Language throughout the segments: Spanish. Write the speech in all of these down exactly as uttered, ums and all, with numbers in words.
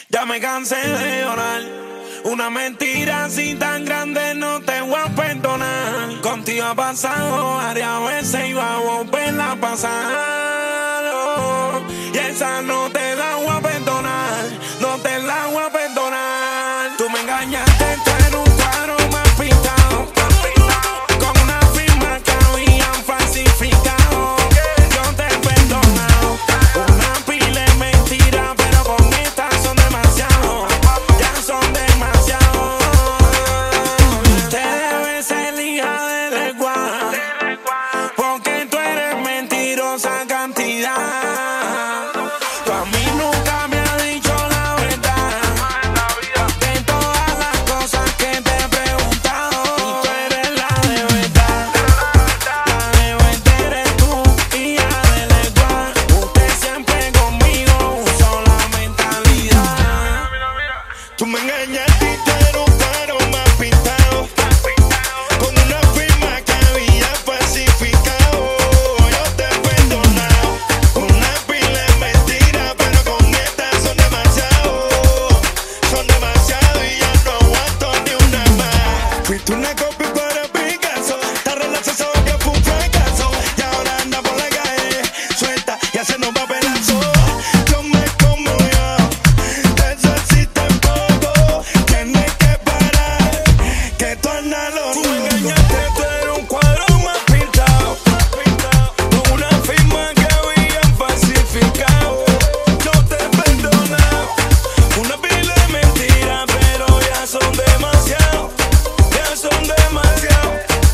Ya me cansé de llorar. Una mentira así tan grande no te voy a perdonar. Contigo ha pasado varias veces y va a volver a pasar. Oh, y esa no te la voy a perdonar. No te la voy a perdonar. Tú me engañaste, tú eres un cuadro más pintado, con una firma que habían falsificado. Yo te he perdonado. Una pila de mentiras, pero con estas son demasiado. Ya son demasiado. Te debes ser hija de legua, porque tú eres mentirosa cantidad. Tú a mí nunca me has dicho la verdad de todas las cosas que te he preguntado. Y tú eres la de verdad. La de verdad eres tú, hija de legua. Usted siempre conmigo usó la mentalidad. Tú me engañaste y tú eres un cuadro más pintado, con una firma que había falsificado. Yo te he perdonado. Una pila de mentiras, pero con estas son demasiado. Son demasiado y ya no aguanto ni una más. Fuiste una copia para Picasso. Esta relación sabes que fue un fracaso. Y ahora anda por la calle suelta y haciendo papelazo. Yo me como yo, de eso existe poco. Tienes que parar, que tú andas Tú loco. me engañaste, tú eres un cuadro más pintado, con una firma que habían falsificado. Yo te he perdonado. Una pila de mentiras, pero ya son demasiado. Ya son demasiado.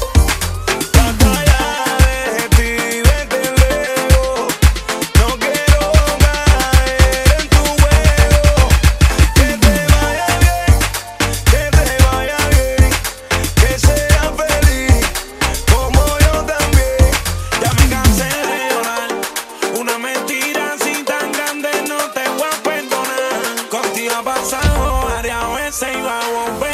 Batalla de ti, vete luego. No quiero caer en tu juego. Que te vaya bien, que te vaya bien, que seas feliz como yo también. Ya me cansé de llorar. Una mentira así tan grande no te voy a perdonar. Contigo ha pasado varias veces y va a volver